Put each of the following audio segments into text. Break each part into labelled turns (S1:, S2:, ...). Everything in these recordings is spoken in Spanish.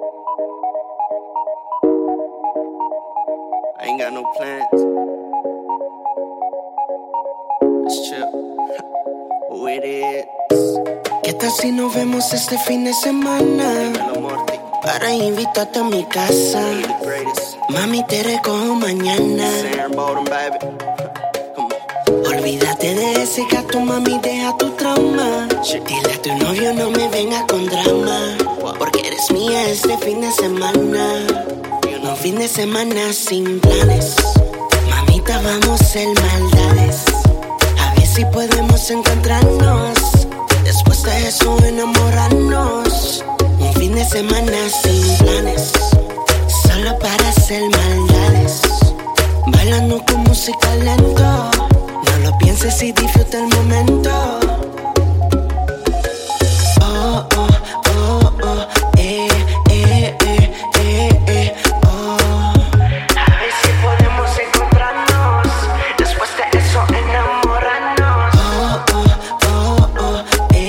S1: I ain't got no plans. Let's chill. Who it is?
S2: ¿Qué tal si nos vemos este fin de semana? Para invitarte a mi casa. Mami, te recojo mañana. Olvídate de ese gato, mami, deja tu trauma. Dile a tu novio no me venga con drama, porque eres mía este fin de semana. Un fin de semana sin planes. Mamita, vamos a hacer maldades. A ver si podemos encontrarnos. Después de eso enamorarnos. Un fin de semana sin planes, solo para hacer maldades. Bailando con música lento. No lo pienses y disfruta el momento. Oh, oh, oh, oh, oh. A ver si podemos encontrarnos. Después de eso enamorarnos. Oh, oh, oh, oh,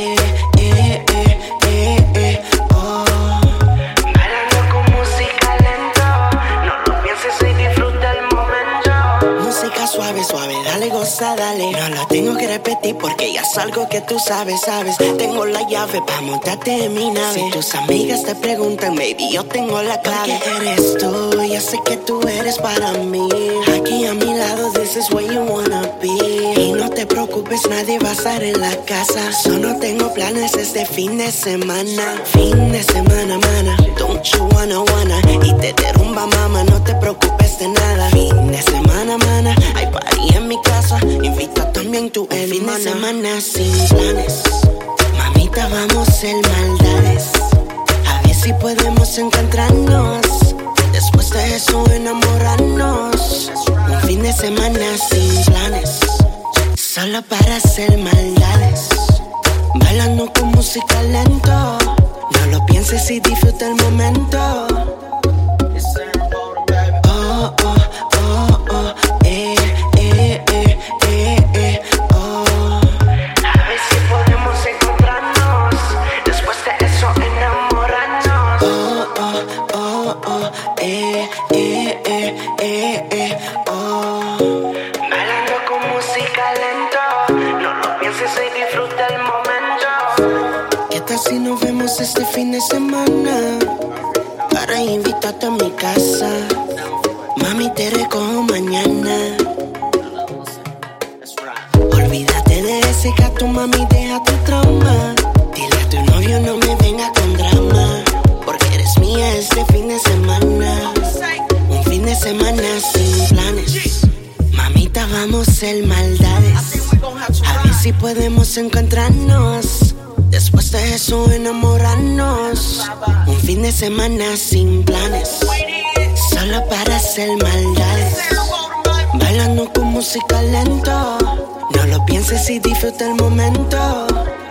S2: oh. Bailando con música lento. No lo pienses y disfruta el momento. Música suave, suave, dale, goza, dale. No lo tengo que repetir porque ya es algo que tú sabes, sabes. Tengo la llave para montarte en mi nave. Si tus amigas te preguntan, baby, yo tengo la clave. Porque eres tú, ya sé que tú eres para mí. Aquí a mi lado, this is where you wanna be. Y no te preocupes, nadie va a estar en la casa. Solo tengo planes este fin de semana. Fin de semana, mana, don't you wanna. Y te derrumba, mama, no te preocupes de nada. Fin de semana, mana, hay party en mi casa. Invita también tu hermana. Fin de semana sin planes. Mamita, vamos a hacer maldades. A ver si podemos encontrarnos. Después de eso enamorarnos. Un fin de semana sin planes, solo para hacer maldades. Bailando con música lento. No lo pienses y disfruta el momento. Oh, oh, oh, oh, oh. A ver si podemos encontrarnos. Después de eso enamorarnos. Oh, oh, oh, oh, oh. Bailando con música lento. No lo pienses y disfruta el momento. ¿Qué tal si nos vemos este fin de semana? Para invitarte a mi casa. Mami, te recojo mañana. Olvídate de ese gato, mami, deja tu trauma. Dile a tu novio no me venga con drama, porque eres mía este fin de semana. Un fin de semana sin planes. Mamita, vamos a hacer maldades. A ver si podemos encontrarnos. Después de eso enamorarnos. Un fin de semana sin planes, solo para hacer maldades. Bailando con música lento. No lo pienses y disfruta el momento.